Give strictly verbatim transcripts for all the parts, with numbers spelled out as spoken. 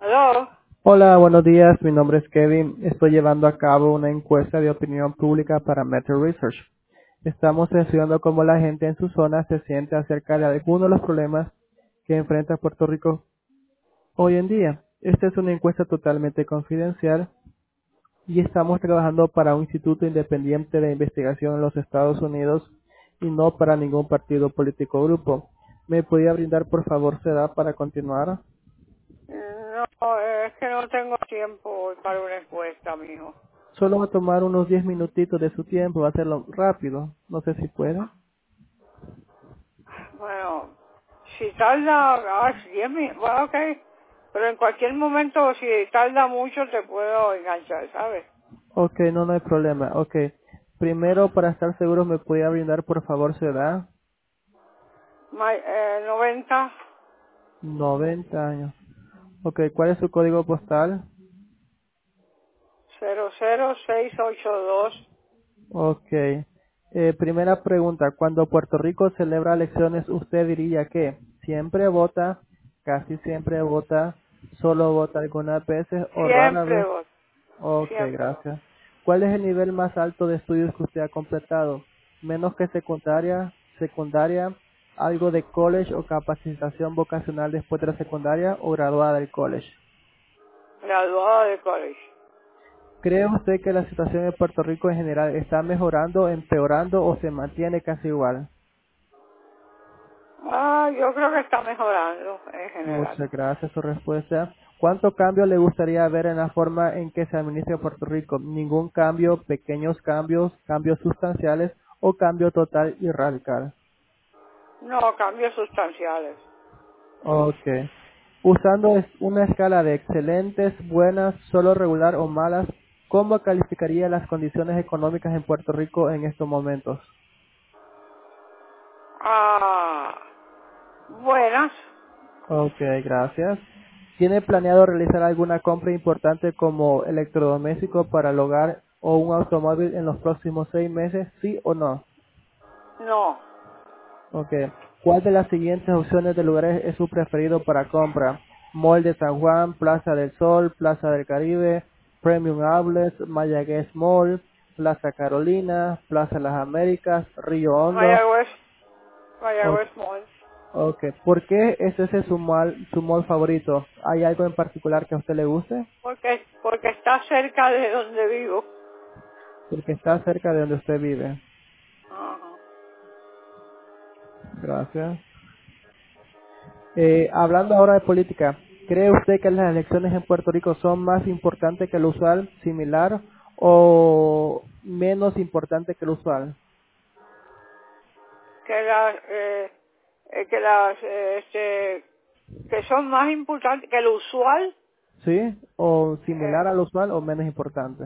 ¿Aló? Hola, buenos días. Mi nombre es Kevin. Estoy llevando a cabo una encuesta de opinión pública para Meta Research. Estamos estudiando cómo la gente en su zona se siente acerca de algunos de los problemas que enfrenta Puerto Rico hoy en día. Esta es una encuesta totalmente confidencial y estamos trabajando para un instituto independiente de investigación en los Estados Unidos y no para ningún partido político o grupo. ¿Me podría brindar por favor su edad para continuar? No, es que no tengo tiempo hoy para una encuesta, mijo. Solo va a tomar unos diez minutitos de su tiempo, va a hacerlo rápido. No sé si puede. Bueno, si tarda, ah, diez minutos, bueno, ok. Pero en cualquier momento, si tarda mucho, te puedo enganchar, ¿sabes? Ok, no, no hay problema. Ok. Primero, para estar seguro, ¿me podría brindar por favor su edad? Ma- eh, noventa, noventa años. Ok, ¿cuál es su código postal? cero cero seis ocho dos. Ok. Eh, primera pregunta. Cuando Puerto Rico celebra elecciones, ¿usted diría que siempre vota, casi siempre vota, solo vota algunas veces o rara Siempre vez? voto, Ok, siempre voto. gracias. ¿Cuál es el nivel más alto de estudios que usted ha completado? ¿Menos que secundaria, secundaria, algo de college o capacitación vocacional después de la secundaria o graduada del college? Graduado de college. ¿Cree usted que la situación en Puerto Rico en general está mejorando, empeorando o se mantiene casi igual? Ah, yo creo que está mejorando en general. Muchas gracias por su respuesta. ¿Cuánto cambio le gustaría ver en la forma en que se administra Puerto Rico? ¿Ningún cambio, pequeños cambios, cambios sustanciales o cambio total y radical? No, cambios sustanciales. Ok. Usando es- una escala de excelentes, buenas, solo regular o malas, ¿cómo calificaría las condiciones económicas en Puerto Rico en estos momentos? Ah, buenas. Ok, gracias. ¿Tiene planeado realizar alguna compra importante como electrodoméstico para el hogar o un automóvil en los próximos seis meses? ¿Sí o no? No. Ok. ¿Cuál de las siguientes opciones de lugares es su preferido para compra? Mall de San Juan, Plaza del Sol, Plaza del Caribe, Premium Outlets, Mayagüez Mall, Plaza Carolina, Plaza Las Américas, Río Hondo. Mayagüez, O- Mayagüez Mall. ok. ¿Por qué ese es su mall, su mall favorito? ¿Hay algo en particular que a usted le guste? Porque, porque está cerca de donde vivo. Porque está cerca de donde usted vive. Ajá. Gracias. Eh, hablando ahora de política, ¿cree usted que las elecciones en Puerto Rico son más importantes que lo usual, similar o menos importante que lo usual? Que las, eh, eh, que las, eh, este, que son más importantes que lo usual. ¿Sí? ¿O eh, similar al usual o menos importante?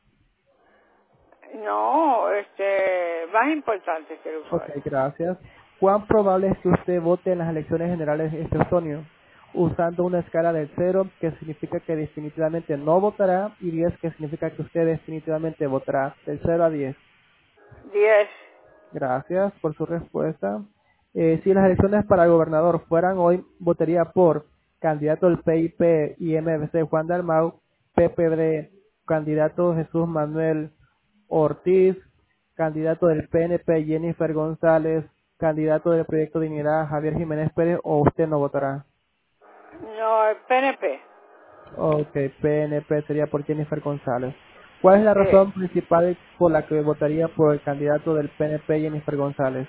no, este, más importantes que lo Ok, usual. gracias. ¿Cuán probable es que usted vote en las elecciones generales este otoño? Usando una escala del cero, que significa que definitivamente no votará, y diez, que significa que usted definitivamente votará. Del cero a diez. Diez. Gracias por su respuesta. Eh, si las elecciones para gobernador fueran hoy, votaría por candidato del P I P y M V C Juan Dalmau, P P D, candidato Jesús Manuel Ortiz, candidato del P N P Jennifer González, candidato del Proyecto Dignidad Javier Jiménez Pérez, o usted no votará. No, el P N P. Ok, P N P sería por Jennifer González. ¿Cuál es la Sí. razón principal por la que votaría por el candidato del P N P Jennifer González?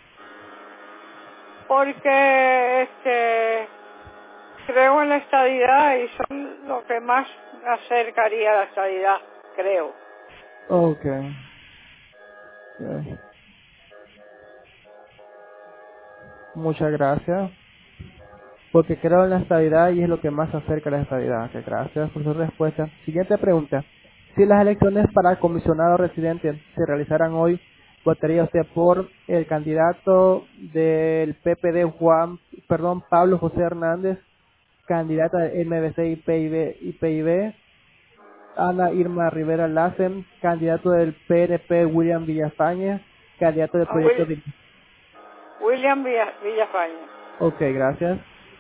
Porque, este, creo en la estadidad y son lo que más me acercaría a la estadidad, creo. Okay. ok. Muchas gracias. Porque creo en la estabilidad y es lo que más se acerca a la estabilidad. Ok, gracias por su respuesta. Siguiente pregunta. Si las elecciones para comisionado residente se realizaran hoy, ¿votaría usted por el candidato del P P D Juan, perdón, Pablo José Hernández, candidata de M V C y P I B, y P I B, Ana Irma Rivera Lassen, candidato del P N P William Villafañe, candidato del A proyecto Will- de... William Villa- Villafaña. Ok, gracias.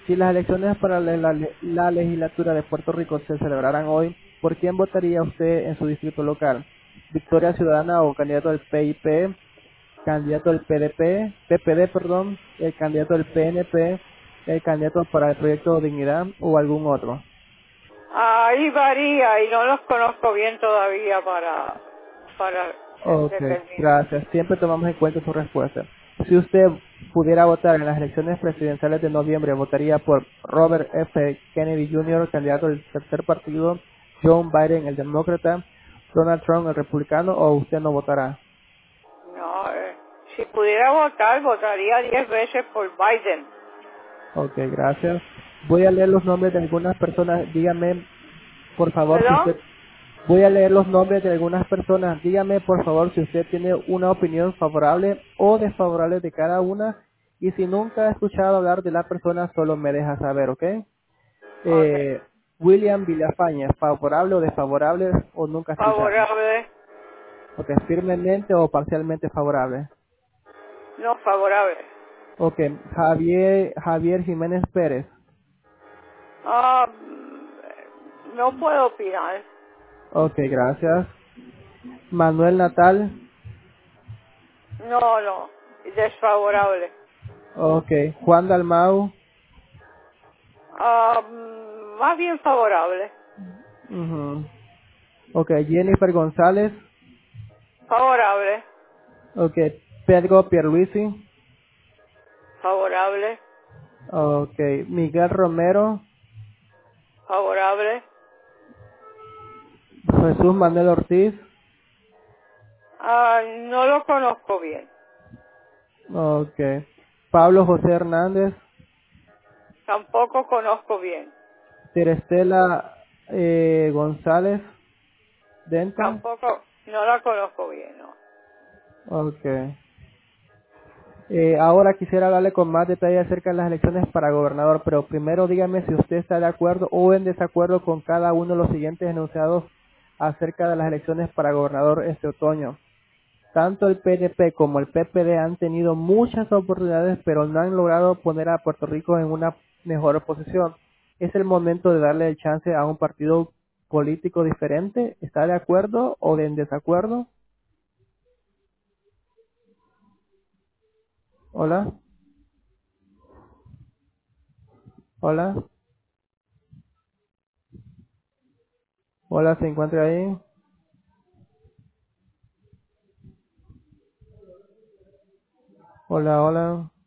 Si las elecciones para la, la- la legislatura de Puerto Rico se celebraran hoy, ¿por quién votaría usted en su distrito local? ¿Victoria Ciudadana o candidato del P I P, candidato del P D P, P P D, perdón, el candidato del P N P, el candidato para el proyecto Dignidad o algún otro? Ahí varía y no los conozco bien todavía para, para eh, Ok, determinar. gracias. Siempre tomamos en cuenta su respuesta. Si usted pudiera votar en las elecciones presidenciales de noviembre, ¿votaría por Robert F. Kennedy junior, candidato del tercer partido, John Biden, el demócrata, Donald Trump, el republicano, o usted no votará? No, eh, si pudiera votar, votaría diez veces por Biden. Ok, gracias. Voy a leer los nombres de algunas personas. Dígame, por favor, si ¿Perdón? usted... Voy a leer los nombres de algunas personas. Dígame, por favor, si usted tiene una opinión favorable o desfavorable de cada una. Y si nunca ha escuchado hablar de la persona, solo me deja saber, ¿ok? Ok. Eh, William Villafaña, ¿favorable o desfavorable o nunca ha escuchado? Favorable. Ok, firmemente o parcialmente favorable. No favorable. Ok, Javier, Javier Jiménez Pérez. Ah, mm, no puedo opinar. Ok, gracias. Manuel Natal. No, no. Desfavorable. Ok, Juan Dalmau. Ah, mm, más bien favorable. Ujú. Ok, Jennifer González. Favorable. Ok, Pedro Pierluisi. Favorable. Ok, Miguel Romero. Favorable. Jesús Manuel Ortiz. Ah, no lo conozco bien. Ok, Pablo José Hernández. Tampoco conozco bien. Terestela eh, González Denta. Tampoco, no la conozco bien, ¿no? Ok. Eh, ahora quisiera hablarle con más detalle acerca de las elecciones para gobernador, pero primero dígame si usted está de acuerdo o en desacuerdo con cada uno de los siguientes enunciados acerca de las elecciones para gobernador este otoño. Tanto el P N P como el P P D han tenido muchas oportunidades, pero no han logrado poner a Puerto Rico en una mejor posición. Es el momento de darle el chance a un partido político diferente. ¿Está de acuerdo o de en desacuerdo? Hola, hola, hola, ¿se encuentra ahí? Hola, hola.